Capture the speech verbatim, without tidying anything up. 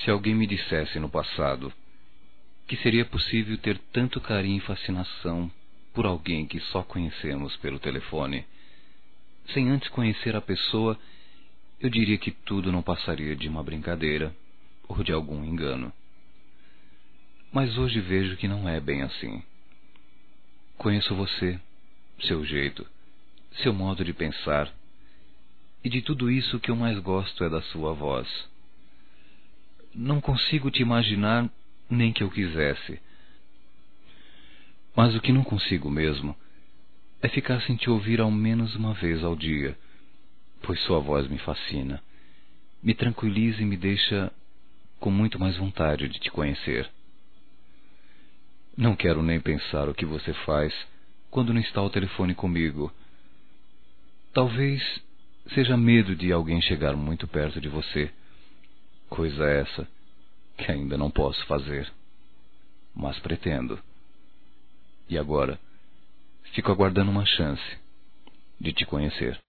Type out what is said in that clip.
Se alguém me dissesse no passado que seria possível ter tanto carinho e fascinação por alguém que só conhecemos pelo telefone, sem antes conhecer a pessoa, eu diria que tudo não passaria de uma brincadeira ou de algum engano. Mas hoje vejo que não é bem assim. Conheço você, seu jeito, seu modo de pensar, e de tudo isso o que eu mais gosto é da sua voz. Não consigo te imaginar nem que eu quisesse. Mas o que não consigo mesmo é ficar sem te ouvir ao menos uma vez ao dia, pois sua voz me fascina, me tranquiliza e me deixa com muito mais vontade de te conhecer. Não quero nem pensar o que você faz quando não está ao telefone comigo. Talvez seja medo de alguém chegar muito perto de você, coisa essa que ainda não posso fazer, mas pretendo. E agora, fico aguardando uma chance de te conhecer.